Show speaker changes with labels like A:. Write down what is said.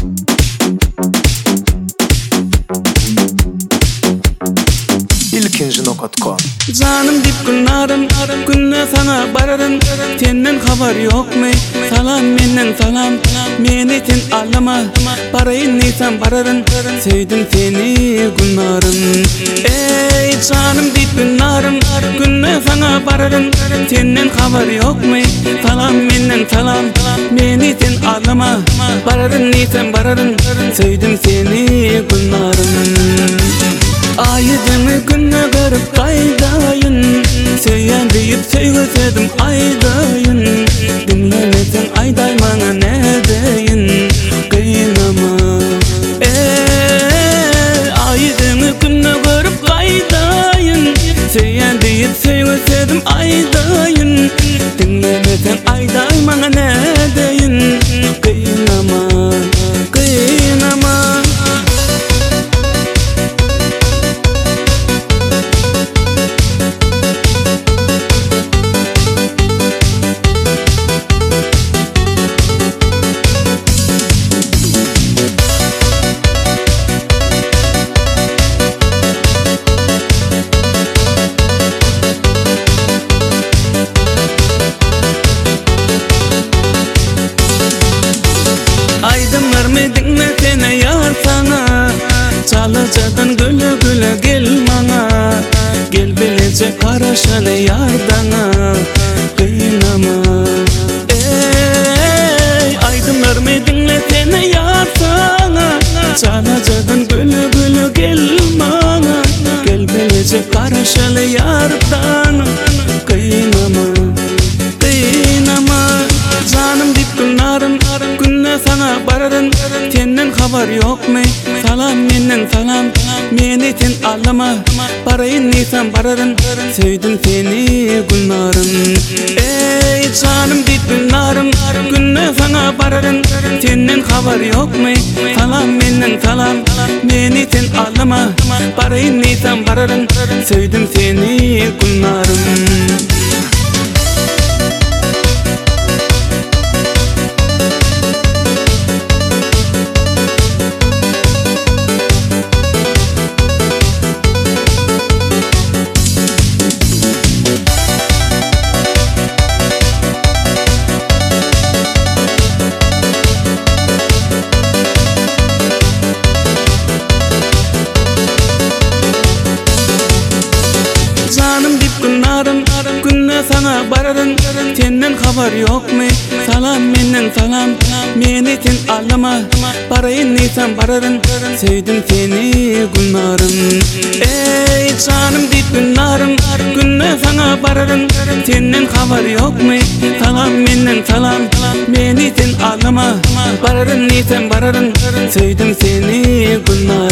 A: ilkinji.com
B: Canım dip günlerim, günne sana bararın. Tenden haber yok mu? Salam menden salam, meni ten alama. Parayın nisan bararın, sevdim seni günlerim. Ey canım dip günlerim, günne sana bararın. Tenden haber yok mu? Salam menden salam, meni ten alama. Bararın nisan bararın, sevdim seni günlerim. Aydın günne garip kaydayın, seyen deyip sevgüsedim aydayın. Dinlemesen ayday bana ne deyin, kıynama. Aydın günne garip kaydayın, seyen deyip sevgüsedim aydayın. Dinlemesen ayday bana ne deyin, kıynama, kıynama. Dinle sene yar sana, Çalıcadan güle güle gel bana. Gel bilece karışanı yardana, kıynama. Aydın verme dinle sene yar sana, Çalıcadan güle güle gel bana. Gel bilece karışanı yardana, kıynama, kıynama. Canım dip günlerim, günne sana bararın. Tenden haber yok mu? Salam menden salam, meni ten alama. Parayın nisan bararın, sevdim seni günlerim. Ey canım dip günlerim, günne sana bararın. Tenden haber yok mu? Salam menden salam, meni ten alama. Parayın nisan bararın, sevdim seni günlerim. Günne sana bararın, tenden haber yok mu? Salam menden salam, meni ten alama. Parayın nisan bararın, sevdim seni günlerim. Ey canım dip günlerim, günne sana bararın. Tenden haber yok mu? Salam menden salam, meni ten alama. Bararın nisan bararın, sevdim seni günlerim.